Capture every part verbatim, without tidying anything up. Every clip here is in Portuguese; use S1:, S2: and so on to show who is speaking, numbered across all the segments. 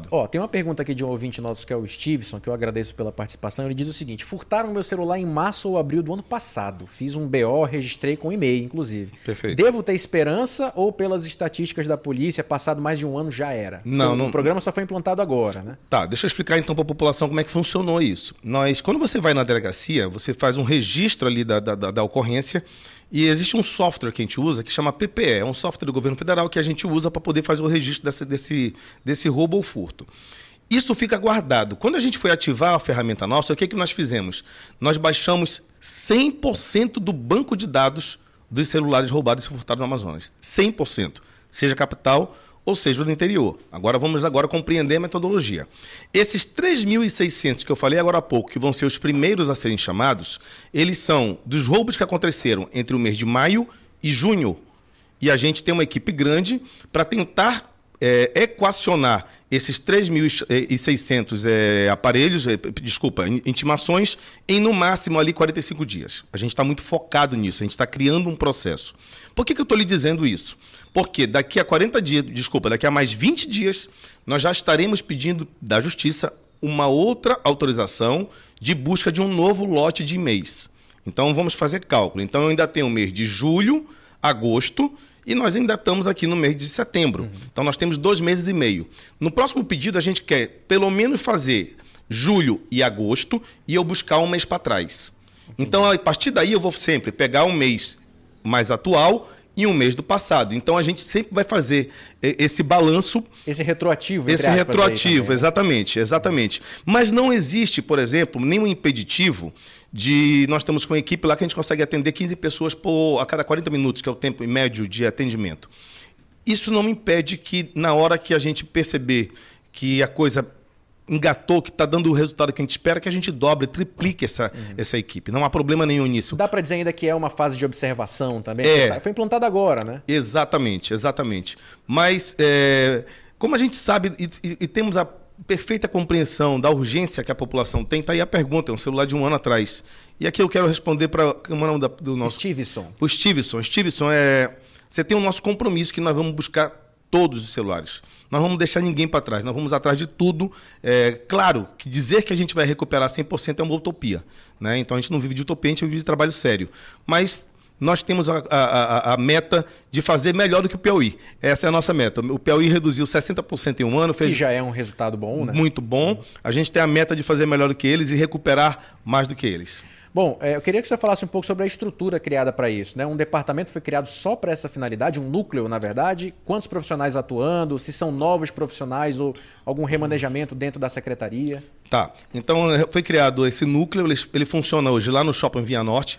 S1: Ó, tem uma pergunta aqui de um ouvinte nosso que é o Stevenson, que eu agradeço pela participação. Ele diz o seguinte: furtaram meu celular em março ou abril do ano passado. Fiz um B O, registrei com e-mail, inclusive.
S2: Perfeito.
S1: Devo ter esperança ou pelas estatísticas da polícia, passado mais de um ano já era?
S2: Não,
S1: o,
S2: não...
S1: o programa só foi implantado agora, né?
S2: Tá, deixa eu explicar então para a população como é que funcionou isso. Nós, quando você vai na delegacia, você faz um registro ali da, da, da, da ocorrência e existe um software que a gente usa que chama P P E. É um software do governo federal que a gente usa para poder fazer o registro desse, desse, desse roubo ou furto. Isso fica guardado. Quando a gente foi ativar a ferramenta nossa, o que, que nós fizemos? Nós baixamos cem por cento do banco de dados dos celulares roubados e furtados no Amazonas. cem por cento. Seja capital ou seja do interior. Agora vamos agora compreender a metodologia. Esses três mil e seiscentos que eu falei agora há pouco, que vão ser os primeiros a serem chamados, eles são dos roubos que aconteceram entre o mês de maio e junho. E a gente tem uma equipe grande para tentar é, equacionar esses três mil e seiscentos é, aparelhos, é, desculpa, intimações, em no máximo ali quarenta e cinco dias. A gente está muito focado nisso, a gente está criando um processo. Por que, que eu estou lhe dizendo isso? Porque daqui a quarenta dias, desculpa, daqui a mais vinte dias, nós já estaremos pedindo da Justiça uma outra autorização de busca de um novo lote de e-mails. Então vamos fazer cálculo. Então eu ainda tenho o mês de julho, agosto, e nós ainda estamos aqui no mês de setembro. Uhum. Então nós temos dois meses e meio. No próximo pedido a gente quer pelo menos fazer julho e agosto e eu buscar um mês para trás. Uhum. Então a partir daí eu vou sempre pegar um mês mais atual e um mês do passado. Então a gente sempre vai fazer esse balanço.
S1: Esse retroativo.
S2: Esse retroativo, também, exatamente, né? exatamente. Mas não existe, por exemplo, nenhum impeditivo de... Nós estamos com uma equipe lá que a gente consegue atender quinze pessoas por, a cada quarenta minutos, que é o tempo médio de atendimento. Isso não impede que, na hora que a gente perceber que a coisa engatou, que está dando o resultado que a gente espera, que a gente dobre, triplique essa, uhum. essa equipe. Não há problema nenhum nisso.
S1: Dá para dizer ainda que é uma fase de observação também?
S2: É.
S1: Foi implantado agora, né?
S2: Exatamente, exatamente. Mas, é, como a gente sabe e, e, e temos a perfeita compreensão da urgência que a população tem, está aí a pergunta, é um celular de um ano atrás. E aqui eu quero responder para o nome do nosso...
S1: Stevenson.
S2: O Stevenson. Stevenson, é, você tem o nosso compromisso que nós vamos buscar todos os celulares. Nós vamos deixar ninguém para trás, nós vamos atrás de tudo. É, claro que dizer que a gente vai recuperar cem por cento é uma utopia, né? Então a gente não vive de utopia, a gente vive de trabalho sério. Mas nós temos a, a, a meta de fazer melhor do que o Piauí. Essa é a nossa meta. O Piauí reduziu sessenta por cento em um ano. Fez
S1: que já é um resultado bom, né?
S2: Muito bom. A gente tem a meta de fazer melhor do que eles e recuperar mais do que eles.
S1: Bom, eu queria que você falasse um pouco sobre a estrutura criada para isso, né? Um departamento foi criado só para essa finalidade, um núcleo, na verdade. Quantos profissionais atuando? Se são novos profissionais ou algum remanejamento dentro da secretaria? Tá.
S2: Então, foi criado esse núcleo, ele, ele funciona hoje lá no Shopping Via Norte.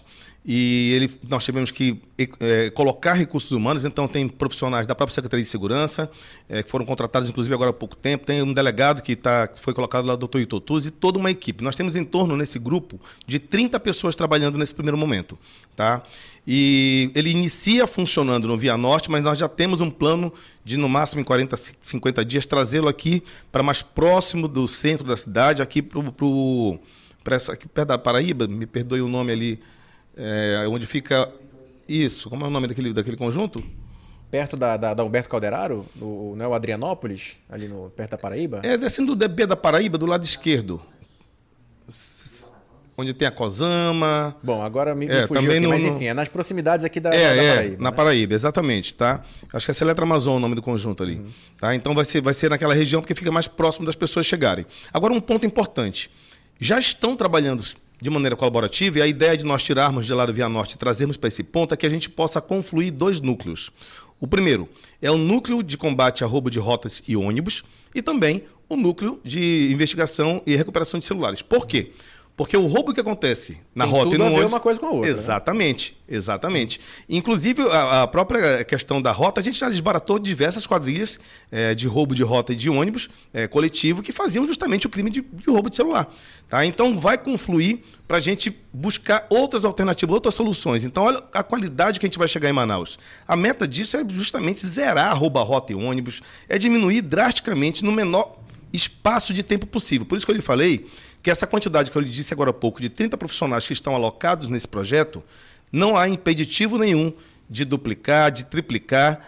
S2: E ele, nós tivemos que é, colocar recursos humanos, então tem profissionais da própria Secretaria de Segurança, é, que foram contratados, inclusive, agora há pouco tempo, tem um delegado que, tá, que foi colocado lá, o doutor Itotuz, e toda uma equipe. Nós temos em torno, nesse grupo, de trinta pessoas trabalhando nesse primeiro momento. Tá? E ele inicia funcionando no Via Norte, mas nós já temos um plano de, no máximo, em quarenta, cinquenta dias, trazê-lo aqui para mais próximo do centro da cidade, aqui para essa aqui perto da Paraíba, me perdoe o nome ali, É, onde fica isso, como é o nome daquele, daquele conjunto?
S1: Perto da, da, da Humberto Calderaro, no, não é o Adrianópolis, ali no, perto da Paraíba?
S2: É, descendo do D B da Paraíba, do lado esquerdo. Onde tem a Cosama.
S1: Bom, agora me, me
S2: é,
S1: fugiu
S2: também
S1: aqui,
S2: no,
S1: mas enfim, é nas proximidades aqui da,
S2: é,
S1: da
S2: é,
S1: Paraíba.
S2: Na
S1: né?
S2: Paraíba, exatamente, tá? Acho que é Seletra Amazon o nome do conjunto ali. Uhum. Tá? Então vai ser, vai ser naquela região porque fica mais próximo das pessoas chegarem. Agora, um ponto importante. Já estão trabalhando de maneira colaborativa, e a ideia de nós tirarmos de lá do Via Norte e trazermos para esse ponto é que a gente possa confluir dois núcleos. O primeiro é o núcleo de combate a roubo de rotas e ônibus e também o núcleo de investigação e recuperação de celulares. Por quê? Porque o roubo que acontece na
S1: Tem
S2: rota
S1: tudo
S2: e no
S1: a ver
S2: ônibus...
S1: uma coisa com a outra.
S2: Exatamente, né? exatamente. Inclusive, a, a própria questão da rota, a gente já desbaratou diversas quadrilhas é, de roubo de rota e de ônibus é, coletivo que faziam justamente o crime de, de roubo de celular. Tá? Então, vai confluir para a gente buscar outras alternativas, outras soluções. Então, olha a qualidade que a gente vai chegar em Manaus. A meta disso é justamente zerar a rouba-rota e ônibus, é diminuir drasticamente no menor espaço de tempo possível. Por isso que eu lhe falei que essa quantidade que eu lhe disse agora há pouco, de trinta profissionais que estão alocados nesse projeto, não há impeditivo nenhum de duplicar, de triplicar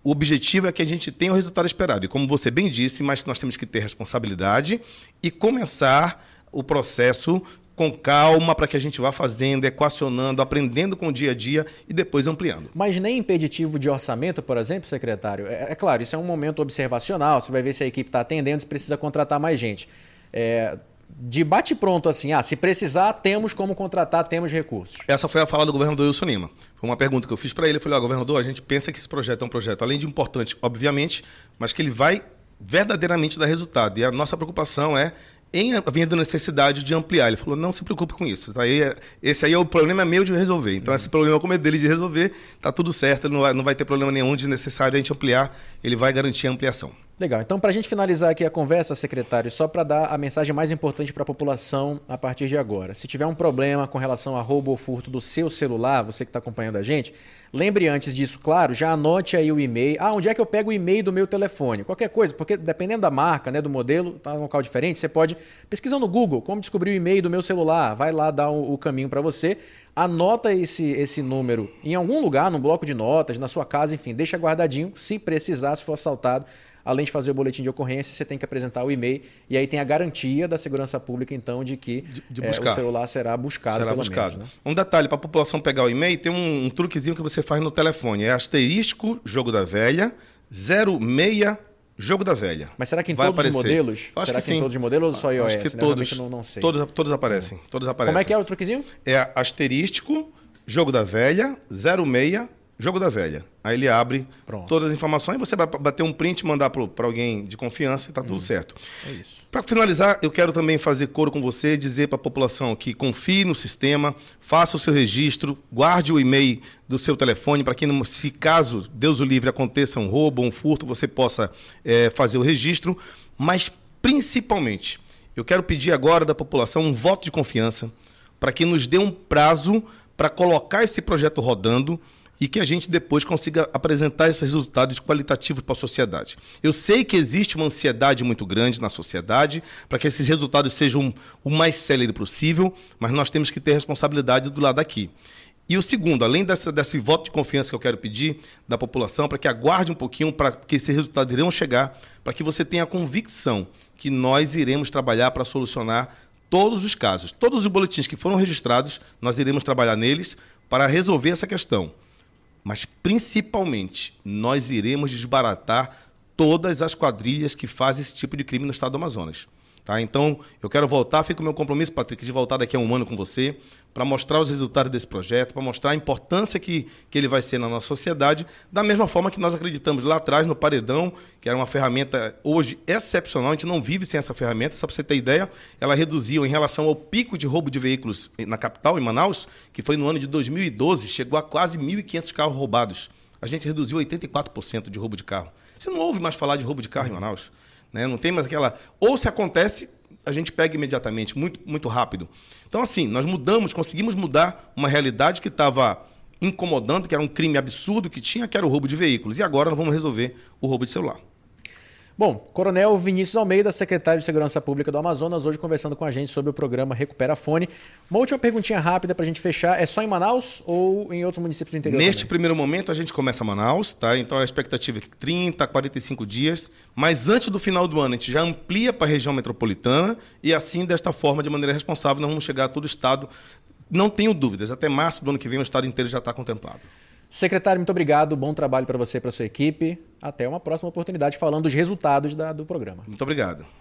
S2: o objetivo é que a gente tenha o resultado esperado. E como você bem disse, mas nós temos que ter responsabilidade e começar o processo com calma para que a gente vá fazendo, equacionando, aprendendo com o dia a dia e depois ampliando.
S1: Mas nem impeditivo de orçamento, por exemplo, secretário? É, é claro, isso é um momento observacional, você vai ver se a equipe está atendendo, se precisa contratar mais gente. É, de bate-pronto assim, ah, se precisar, temos como contratar, temos recursos.
S2: Essa foi a fala do governador Wilson Lima. Foi uma pergunta que eu fiz para ele. Eu falei, ó, governador, a gente pensa que esse projeto é um projeto, além de importante, obviamente, mas que ele vai verdadeiramente dar resultado. E a nossa preocupação é em havendo necessidade de ampliar. Ele falou, não se preocupe com isso. Aí, esse aí é o problema meu de resolver. Então, esse problema, como é dele de resolver, está tudo certo, não vai, não vai ter problema nenhum de necessário a gente ampliar, ele vai garantir a ampliação.
S1: Legal. Então, para a gente finalizar aqui a conversa, secretário, só para dar a mensagem mais importante para a população a partir de agora. Se tiver um problema com relação a roubo ou furto do seu celular, você que está acompanhando a gente, lembre antes disso, claro, já anote aí o e-mail. Ah, onde é que eu pego o e-mail do meu telefone? Qualquer coisa, porque dependendo da marca, né, do modelo, está num local diferente, você pode pesquisar no Google como descobrir o e-mail do meu celular, vai lá dar o, o caminho para você. Anota esse, esse número em algum lugar, num bloco de notas, na sua casa, enfim, deixa guardadinho, se precisar, se for assaltado. Além de fazer o boletim de ocorrência, você tem que apresentar o e-mail e aí tem a garantia da segurança pública, então, de que de, de é, o celular será buscado.
S2: Será
S1: pelo
S2: buscado.
S1: menos, né?
S2: Um detalhe, para a população pegar o e-mail, tem um, um truquezinho que você faz no telefone. É asterisco, jogo da velha, zero seis, jogo da velha.
S1: Mas será que em
S2: vai
S1: todos
S2: aparecer.
S1: os modelos?
S2: Eu acho
S1: será
S2: que,
S1: que
S2: sim.
S1: em todos os modelos ou só iOS?
S2: Acho que
S1: né?
S2: todos,
S1: não, não sei.
S2: todos, todos aparecem. É. Todos aparecem.
S1: Como é que é o truquezinho?
S2: É asterisco, jogo da velha, zero seis, jogo da velha. Aí ele abre Pronto. todas as informações, você vai bater um print e mandar para alguém de confiança e está tudo hum, certo.
S1: É isso.
S2: Para finalizar, eu quero também fazer coro com você, dizer para a população que confie no sistema, faça o seu registro, guarde o e-mail do seu telefone para que, se caso, Deus o livre, aconteça um roubo, um furto, você possa é, fazer o registro. Mas, principalmente, eu quero pedir agora da população um voto de confiança para que nos dê um prazo para colocar esse projeto rodando e que a gente depois consiga apresentar esses resultados qualitativos para a sociedade. Eu sei que existe uma ansiedade muito grande na sociedade para que esses resultados sejam o mais célere possível, mas nós temos que ter responsabilidade do lado daqui. E o segundo, além dessa, desse voto de confiança que eu quero pedir da população, para que aguarde um pouquinho para que esses resultados irão chegar, para que você tenha a convicção que nós iremos trabalhar para solucionar todos os casos. Todos os boletins que foram registrados, nós iremos trabalhar neles para resolver essa questão. Mas, principalmente, nós iremos desbaratar todas as quadrilhas que fazem esse tipo de crime no estado do Amazonas. Tá? Então, eu quero voltar, fica o meu compromisso, Patrick, de voltar daqui a um ano com você, para mostrar os resultados desse projeto, para mostrar a importância que, que ele vai ser na nossa sociedade, da mesma forma que nós acreditamos lá atrás no Paredão, que era uma ferramenta hoje excepcional, a gente não vive sem essa ferramenta, só para você ter ideia, ela reduziu em relação ao pico de roubo de veículos na capital, em Manaus, que foi no ano de dois mil e doze, chegou a quase mil e quinhentos carros roubados. A gente reduziu oitenta e quatro por cento de roubo de carro. Você não ouve mais falar de roubo de carro em Manaus. Né? Não tem mais aquela... Ou se acontece, a gente pega imediatamente, muito, muito rápido. Então, assim, nós mudamos, conseguimos mudar uma realidade que estava incomodando, que era um crime absurdo que tinha, que era o roubo de veículos. E agora nós vamos resolver o roubo de celular.
S1: Bom, Coronel Vinícius Almeida, secretário de Segurança Pública do Amazonas, hoje conversando com a gente sobre o programa Recupera Fone. Uma última perguntinha rápida para a gente fechar. É só em Manaus ou em outros municípios do interior?
S2: Neste
S1: também?
S2: primeiro momento, a gente começa em Manaus, tá? Então a expectativa é trinta, quarenta e cinco dias. Mas antes do final do ano, a gente já amplia para a região metropolitana e assim, desta forma, de maneira responsável, nós vamos chegar a todo o estado. Não tenho dúvidas, até março do ano que vem o estado inteiro já está contemplado.
S1: Secretário, muito obrigado. Bom trabalho para você e para a sua equipe. Até uma próxima oportunidade falando dos resultados da, do programa.
S2: Muito obrigado.